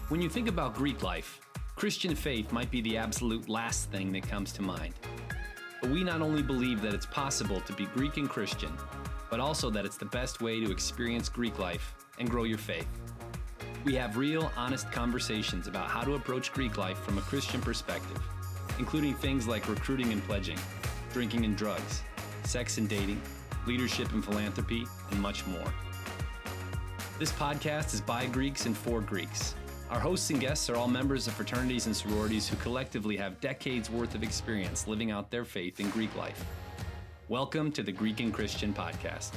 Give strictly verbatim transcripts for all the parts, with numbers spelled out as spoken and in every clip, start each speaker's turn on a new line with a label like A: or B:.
A: When you think about Greek life, Christian faith might be the absolute last thing that comes to mind. But we not only believe that it's possible to be Greek and Christian, but also that it's the best way to experience Greek life and grow your faith. We have real, honest conversations about how to approach Greek life from a Christian perspective, including things like recruiting and pledging, drinking and drugs, sex and dating, leadership and philanthropy, and much more. This podcast is by Greeks and for Greeks. Our hosts and guests are all members of fraternities and sororities who collectively have decades worth of experience living out their faith in Greek life. Welcome to the Greek and Christian Podcast.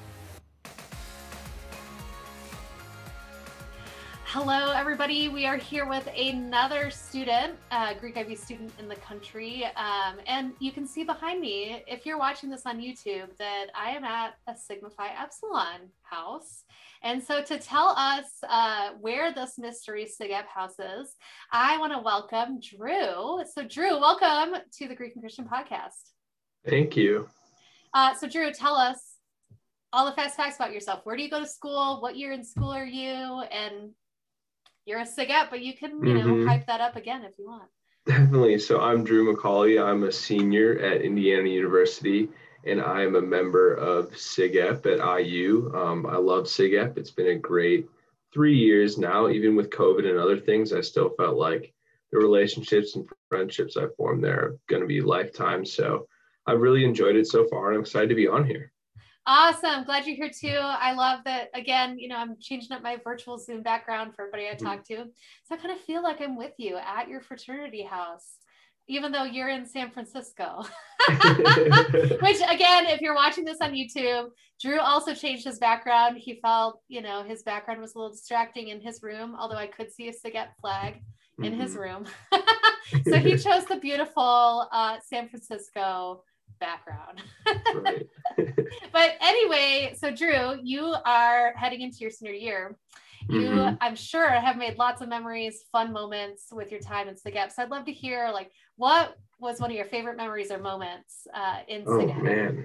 B: Hello, everybody. We are here with another student, uh, Greek I B student in the country. Um, and you can see behind me, if you're watching this on YouTube, that I am at a Sigma Phi Epsilon house. And so to tell us uh, where this mystery SIGEP house is, I want to welcome Drew. So Drew, welcome to the Greek and Christian Podcast.
C: Thank you.
B: Uh, so Drew, tell us all the fast facts about yourself. Where do you go to school? What year in school are you? And you're a SIGEP, but you can, you know, mm-hmm. hype that up again if you want.
C: Definitely. So I'm Drew McCauley. I'm a senior at Indiana University, and I am a member of SIGEP at I U. Um, I love SIGEP. It's been a great three years now. Even with COVID and other things, I still felt like the relationships and friendships I formed there are going to be lifetime. So I've really enjoyed it so far, and I'm excited to be on here.
B: Awesome. Glad you're here too. I love that. Again, you know, I'm changing up my virtual Zoom background for everybody I talk to. So I kind of feel like I'm with you at your fraternity house, even though you're in San Francisco. Which again, if you're watching this on YouTube, Drew also changed his background. He felt, you know, his background was a little distracting in his room, although I could see a SIGEP flag in mm-hmm. his room. So he chose the beautiful uh, San Francisco background. Right. But anyway, so Drew, you are heading into your senior year. You, mm-hmm. I'm sure, have made lots of memories, fun moments with your time in SIGEP. So I'd love to hear, like, what was one of your favorite memories or moments uh, in SIGEP?
C: Oh man,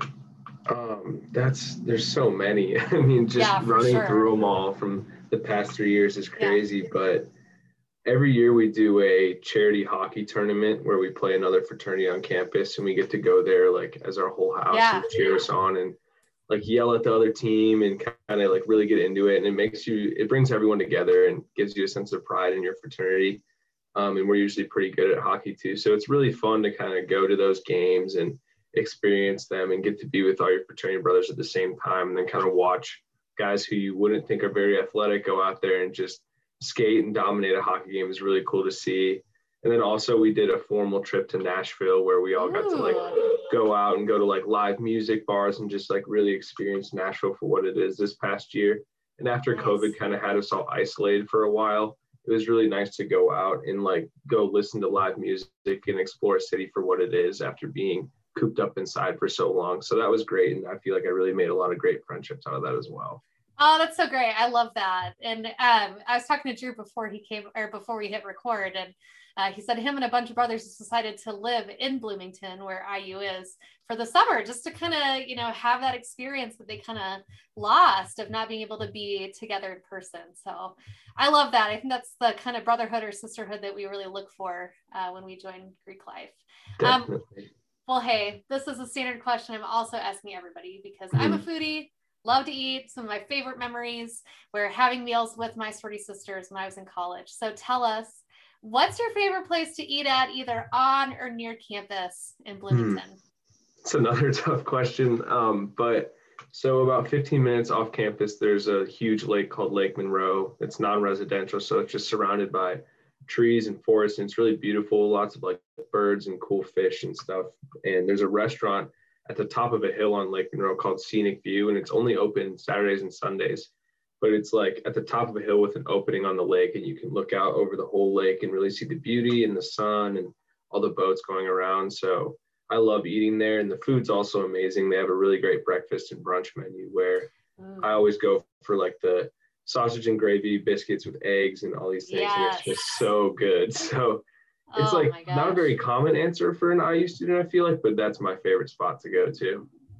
C: um, that's there's so many. I mean, just yeah, running sure. through them all from the past three years is crazy, yeah. but every year we do a charity hockey tournament where we play another fraternity on campus, and we get to go there like as our whole house yeah. and cheer us on and like yell at the other team and kind of like really get into it. And it makes you, it brings everyone together and gives you a sense of pride in your fraternity. Um, and we're usually pretty good at hockey too. So it's really fun to kind of go to those games and experience them and get to be with all your fraternity brothers at the same time, and then kind of watch guys who you wouldn't think are very athletic go out there and just skate and dominate a hockey game. Is really cool to see. And then also we did a formal trip to Nashville where we all got Ooh. to like go out and go to like live music bars and just like really experience Nashville for what it is this past year. And after nice. COVID kind of had us all isolated for a while, it was really nice to go out and like go listen to live music and explore a city for what it is after being cooped up inside for so long. So that was great. And I feel like I really made a lot of great friendships out of that as well.
B: Oh, that's so great. I love that. And um, I was talking to Drew before he came, or before we hit record, and uh, he said him and a bunch of brothers decided to live in Bloomington, where I U is, for the summer, just to kind of, you know, have that experience that they kind of lost of not being able to be together in person. So I love that. I think that's the kind of brotherhood or sisterhood that we really look for uh, when we join Greek life. Um, well, hey, this is a standard question I'm also asking everybody because I'm a foodie. Love to eat. Some of my favorite memories were having meals with my sorority sisters when I was in college. So tell us, what's your favorite place to eat at, either on or near campus in Bloomington? Hmm.
C: It's another tough question. Um, but so about fifteen minutes off campus, there's a huge lake called Lake Monroe. It's non-residential, so it's just surrounded by trees and forests, and it's really beautiful. Lots of like birds and cool fish and stuff. And there's a restaurant at the top of a hill on Lake Monroe called Scenic View, and it's only open Saturdays and Sundays, but it's like at the top of a hill with an opening on the lake, and you can look out over the whole lake and really see the beauty and the sun and all the boats going around. So I love eating there, and the food's also amazing. They have a really great breakfast and brunch menu where mm. I always go for like the sausage and gravy, biscuits with eggs and all these things, yes. and it's just so good. So it's oh like not a very common answer for an I U student, I feel like, but that's my favorite spot to go to.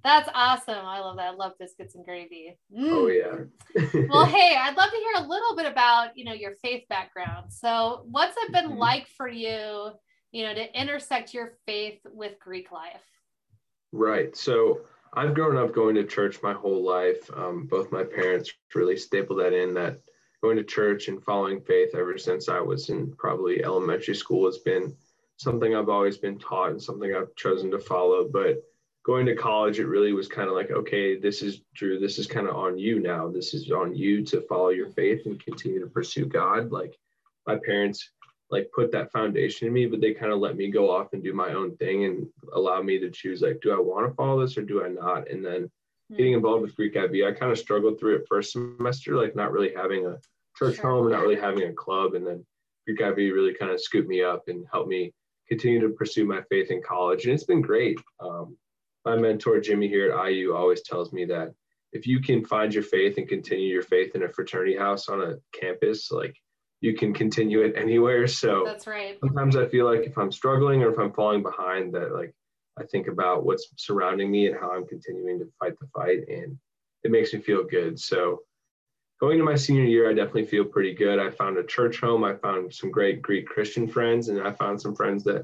B: That's awesome. I love that. I love biscuits and gravy. Mm.
C: Oh yeah.
B: Well, hey, I'd love to hear a little bit about, you know, your faith background. So what's it been mm-hmm. like for you, you know, to intersect your faith with Greek life?
C: Right. So I've grown up going to church my whole life. Um, both my parents really stapled that in, that going to church and following faith ever since I was in probably elementary school has been something I've always been taught and something I've chosen to follow. But going to college, it really was kind of like, okay, this is Drew, this is kind of on you now. This is on you to follow your faith and continue to pursue God. Like my parents like put that foundation in me, but they kind of let me go off and do my own thing and allow me to choose, like, do I want to follow this or do I not? And then mm-hmm. getting involved with Greek I V, I kind of struggled through it first semester, like not really having a church sure. home, not really having a club. And then Greek I V really kind of scooped me up and helped me continue to pursue my faith in college. And it's been great. Um, my mentor, Jimmy, here at I U always tells me that if you can find your faith and continue your faith in a fraternity house on a campus, like you can continue it anywhere. So
B: that's right.
C: Sometimes I feel like if I'm struggling or if I'm falling behind, that like I think about what's surrounding me and how I'm continuing to fight the fight, and it makes me feel good. So going into my senior year, I definitely feel pretty good. I found a church home. I found some great Greek Christian friends, and I found some friends that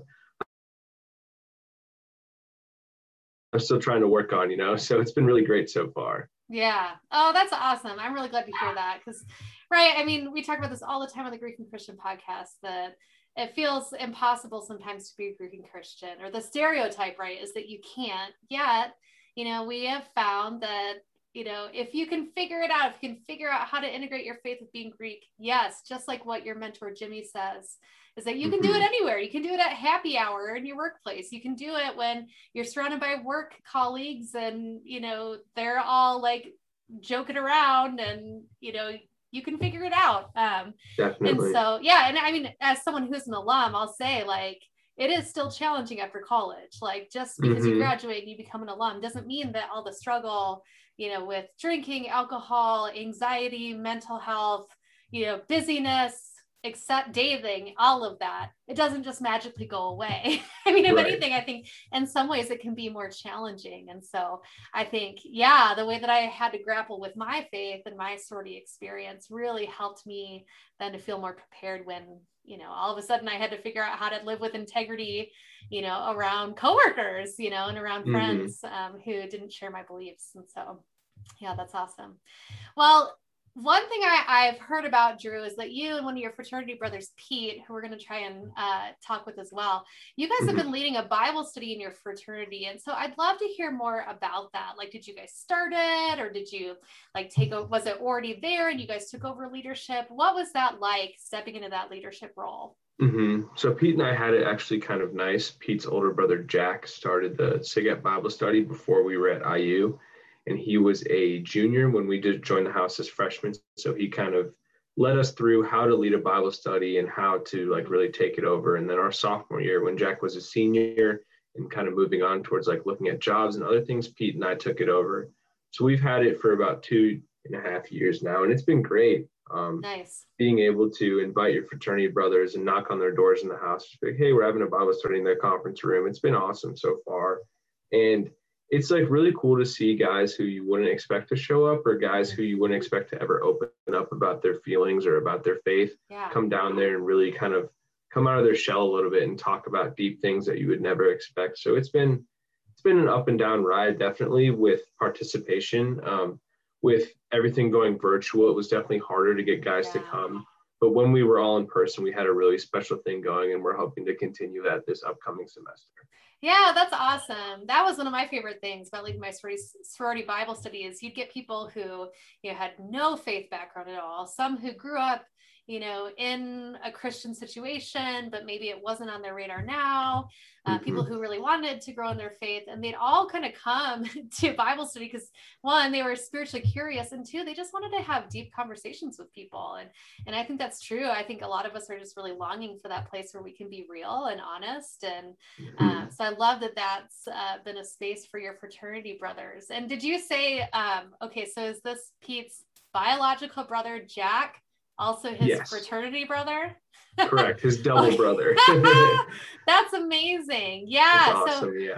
C: I'm still trying to work on, you know, so it's been really great so far.
B: Yeah. Oh, that's awesome. I'm really glad to hear that because, right, I mean, we talk about this all the time on the Greek and Christian podcast, that it feels impossible sometimes to be a Greek and Christian, or the stereotype, right, is that you can't. Yet, you know, we have found that, you know, if you can figure it out, if you can figure out how to integrate your faith with being Greek, yes, just like what your mentor Jimmy says, is that you can do it anywhere. You can do it at happy hour in your workplace. You can do it when you're surrounded by work colleagues and, you know, they're all like joking around, and, you know, you can figure it out. Um,
C: Definitely.
B: And so, yeah. And I mean, as someone who's an alum, I'll say, like, it is still challenging after college. Like, just because mm-hmm. you graduate and you become an alum doesn't mean that all the struggle, you know, with drinking, alcohol, anxiety, mental health, you know, busyness, except dating, all of that, it doesn't just magically go away. I mean, if right. anything, I think in some ways it can be more challenging. And so I think, yeah, the way that I had to grapple with my faith and my sorority experience really helped me then to feel more prepared when, you know, all of a sudden I had to figure out how to live with integrity, you know, around coworkers, you know, and around mm-hmm. friends um, who didn't share my beliefs. And so, yeah, that's awesome. Well, one thing I, I've heard about, Drew, is that you and one of your fraternity brothers, Pete, who we're going to try and uh, talk with as well, you guys have been leading a Bible study in your fraternity. And so I'd love to hear more about that. Like, did you guys start it, or did you like take over, was it already there and you guys took over leadership? What was that like, stepping into that leadership role?
C: Mm-hmm. So Pete and I had it actually kind of nice. Pete's older brother, Jack, started the SIGEP Bible study before we were at I U. And he was a junior when we did join the house as freshmen. So he kind of led us through how to lead a Bible study and how to like really take it over. And then our sophomore year, when Jack was a senior and kind of moving on towards like looking at jobs and other things, Pete and I took it over. So we've had it for about two and a half years now, and it's been great. Um,
B: nice.
C: Being able to invite your fraternity brothers and knock on their doors in the house, just be like, hey, we're having a Bible study in the conference room. It's been awesome so far. And it's like really cool to see guys who you wouldn't expect to show up, or guys who you wouldn't expect to ever open up about their feelings or about their faith,
B: yeah.
C: come down there and really kind of come out of their shell a little bit and talk about deep things that you would never expect. So it's been, it's been an up and down ride, definitely, with participation. Um, with everything going virtual, it was definitely harder to get guys yeah. to come. But when we were all in person, we had a really special thing going, and we're hoping to continue that this upcoming semester.
B: Yeah, that's awesome. That was one of my favorite things about leading my sorority, sorority Bible study, is you'd get people who, you know, had no faith background at all. Some who grew up, you know, in a Christian situation, but maybe it wasn't on their radar now. Uh, mm-hmm. People who really wanted to grow in their faith, and they'd all kind of come to Bible study because, one, they were spiritually curious, and two, they just wanted to have deep conversations with people. And, and I think that's true. I think a lot of us are just really longing for that place where we can be real and honest. And uh, so I love that that's uh, been a space for your fraternity brothers. And did you say, um, okay, so is this Pete's biological brother, Jack, also his yes. fraternity brother?
C: Correct. His double brother.
B: That's amazing. Yeah.
C: That's awesome.
B: So,
C: yeah.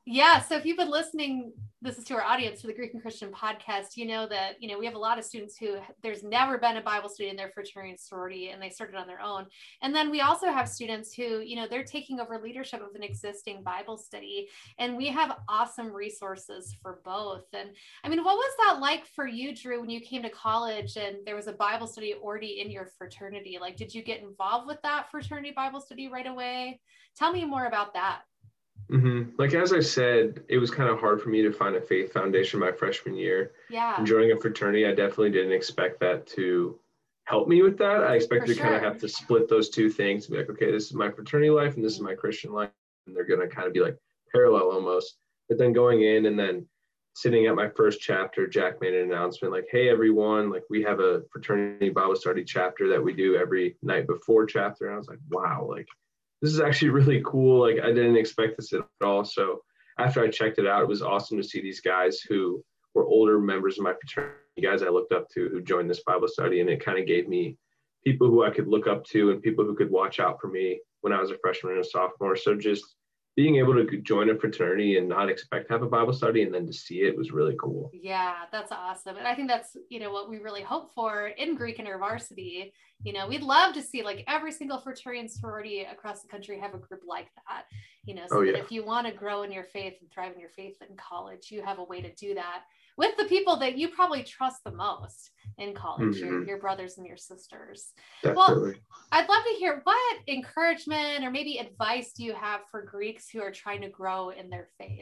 B: Yeah. So if you've been listening, this is to our audience for the Greek and Christian podcast, you know that, you know, we have a lot of students who there's never been a Bible study in their fraternity and sorority, and they started on their own. And then we also have students who, you know, they're taking over leadership of an existing Bible study. And we have awesome resources for both. And I mean, what was that like for you, Drew, when you came to college and there was a Bible study already in your fraternity? Like, did you get involved with that fraternity Bible study right away? Tell me more about that.
C: Mm-hmm. Like, as I said, it was kind of hard for me to find a faith foundation my freshman year.
B: Yeah.
C: And joining a fraternity, I definitely didn't expect that to help me with that. I expected for to sure. kind of have to split those two things and be like, okay, this is my fraternity life and this is my Christian life. And they're going to kind of be like parallel almost. But then going in and then sitting at my first chapter, Jack made an announcement like, hey, everyone, like we have a fraternity Bible study chapter that we do every night before chapter. And I was like, wow, like, this is actually really cool. Like, I didn't expect this at all. So after I checked it out, it was awesome to see these guys who were older members of my fraternity, guys I looked up to who joined this Bible study. And it kind of gave me people who I could look up to and people who could watch out for me when I was a freshman and a sophomore. So just being able to join a fraternity and not expect to have a Bible study and then to see it was really cool.
B: Yeah, that's awesome. And I think that's, you know, what we really hope for in Greek InterVarsity. You know, we'd love to see like every single fraternity and sorority across the country have a group like that, you know, so
C: oh,
B: that
C: yeah.
B: if you want to grow in your faith and thrive in your faith in college, you have a way to do that with the people that you probably trust the most in college, mm-hmm. your, your brothers and your sisters.
C: Definitely.
B: Well, I'd love to hear what encouragement or maybe advice do you have for Greeks who are trying to grow in their faith?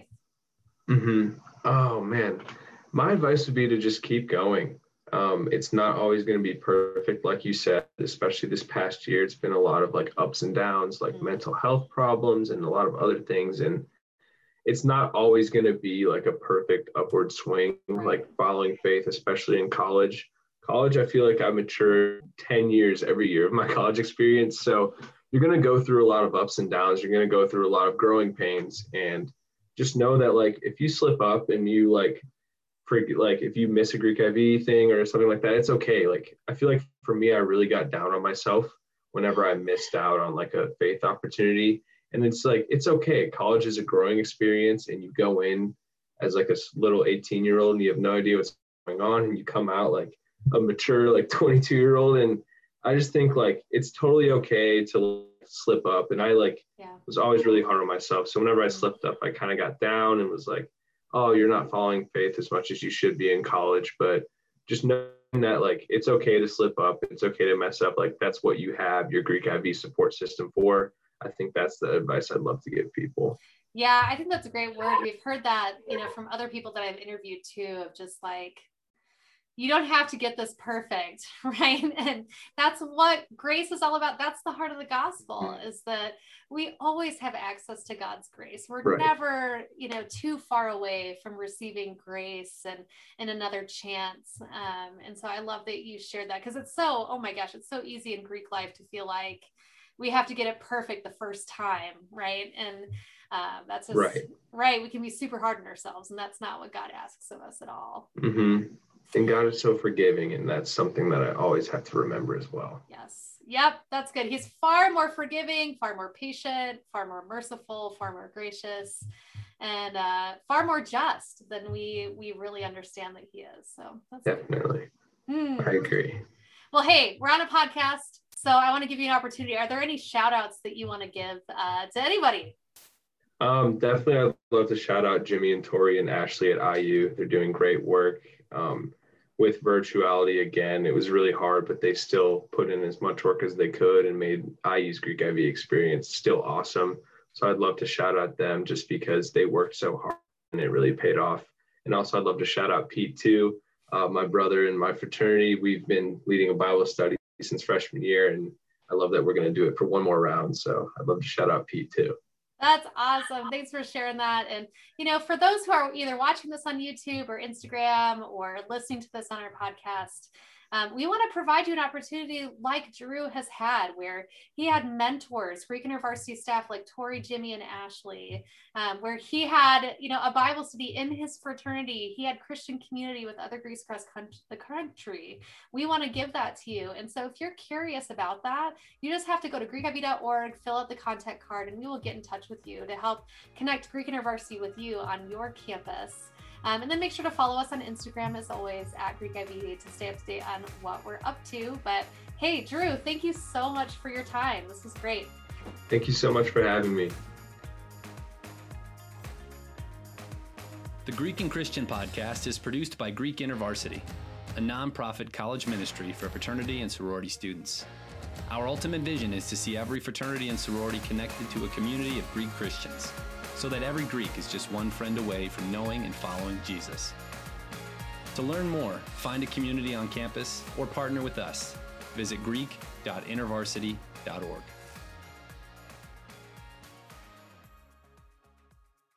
C: Mm-hmm. Oh, man. My advice would be to just keep going. Um, it's not always going to be perfect, like you said, especially this past year. It's been a lot of like ups and downs, like mm-hmm. mental health problems and a lot of other things. And it's not always going to be like a perfect upward swing, right. like following faith, especially in college. College, I feel like I matured ten years every year of my college experience. So you're going to go through a lot of ups and downs. You're going to go through a lot of growing pains. And just know that like if you slip up and you like, for, like if you miss a Greek I V thing or something like that, it's okay. Like I feel like for me, I really got down on myself whenever I missed out on like a faith opportunity. And it's like, it's okay. College is a growing experience and you go in as like a little eighteen year old and you have no idea what's going on. And you come out like a mature, like twenty-two year old. And I just think like, it's totally okay to slip up. And I like yeah. was always really hard on myself. So whenever I slipped up, I kind of got down and was like, oh, you're not following faith as much as you should be in college. But just knowing that like, it's okay to slip up. It's okay to mess up. Like that's what you have your Greek I V support system for. I think that's the advice I'd love to give people.
B: Yeah, I think that's a great word. We've heard that, you know, from other people that I've interviewed too, of just like, you don't have to get this perfect, right? And that's what grace is all about. That's the heart of the gospel, is that we always have access to God's grace. We're right. never, you know, too far away from receiving grace and, and another chance. Um, and so I love that you shared that, because it's so, oh my gosh, it's so easy in Greek life to feel like we have to get it perfect the first time, right? And uh, that's just, right. right. We can be super hard on ourselves, and that's not what God asks of us at all.
C: Mm-hmm. And God is so forgiving, and that's something that I always have to remember as well.
B: Yes. Yep. That's good. He's far more forgiving, far more patient, far more merciful, far more gracious, and uh, far more just than we we really understand that he is. So that's
C: definitely. Hmm. I agree.
B: Well, hey, we're on a podcast, so I want to give you an opportunity. Are there any shout outs that you want to give uh, to anybody?
C: Um, definitely. I'd love to shout out Jimmy and Tori and Ashley at I U. They're doing great work. Um, with virtuality again, it was really hard, but they still put in as much work as they could and made I U's Greek I V experience still awesome. So I'd love to shout out them just because they worked so hard and it really paid off. And also I'd love to shout out Pete too, uh, my brother in my fraternity. We've been leading a Bible study since freshman year, and I love that we're going to do it for one more round. So I'd love to shout out Pete too.
B: That's awesome. Thanks for sharing that. And, you know, for those who are either watching this on YouTube or Instagram or listening to this on our podcast, Um, we want to provide you an opportunity like Drew has had, where he had mentors, Greek InterVarsity staff like Tori, Jimmy, and Ashley, um, where he had, you know, a Bible study in his fraternity. He had Christian community with other Greeks across the country. We want to give that to you. And so if you're curious about that, you just have to go to greek I V dot org, fill out the contact card, and we will get in touch with you to help connect Greek InterVarsity with you on your campus. Um, and then make sure to follow us on Instagram, as always, at Greek I V to stay up to date on what we're up to. But hey, Drew, thank you so much for your time. This was great.
C: Thank you so much for having me.
A: The Greek and Christian podcast is produced by Greek InterVarsity, a nonprofit college ministry for fraternity and sorority students. Our ultimate vision is to see every fraternity and sorority connected to a community of Greek Christians, so that every Greek is just one friend away from knowing and following Jesus. To learn more, find a community on campus, or partner with us, visit greek dot intervarsity dot org.